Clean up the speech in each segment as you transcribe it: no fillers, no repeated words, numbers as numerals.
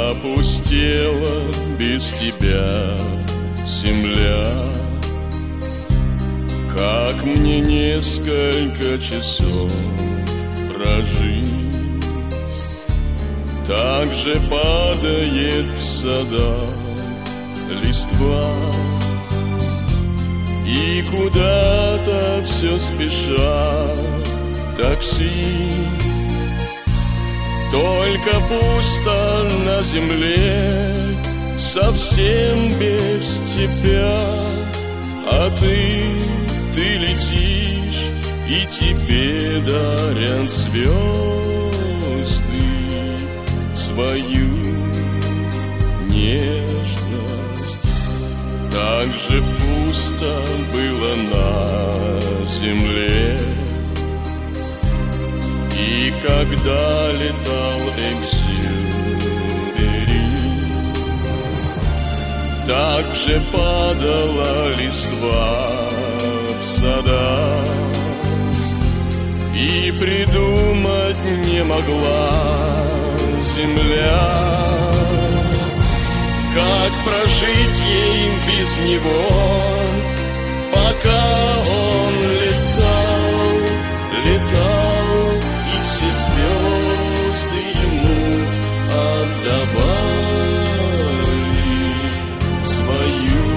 Опустела без тебя земля. Как мне несколько часов прожить? Так же падает в садах листва, и куда-то все спешат такси. Только пусто на земле, совсем без тебя. А ты летишь, и тебе дарят звезды свою нежность. Так же пусто было на земле, и когда летал Экзюпери, так же падала листва в садах, и придумать не могла земля, как прожить ей без него, пока он летал, летал, и все звезды ему отдавали свою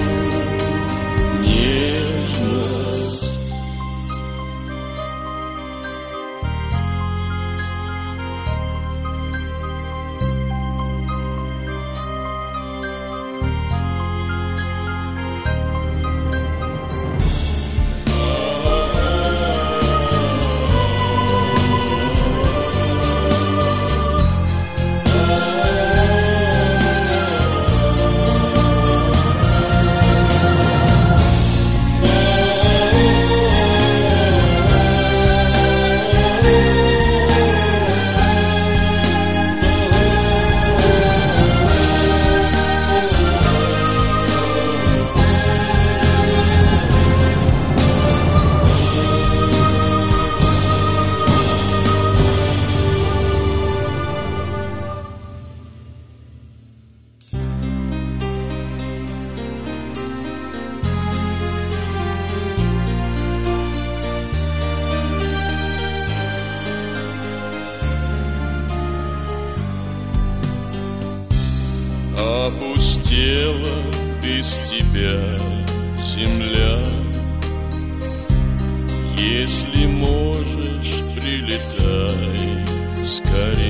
нежность. Опустела без тебя земля. Если можешь, прилетай скорей.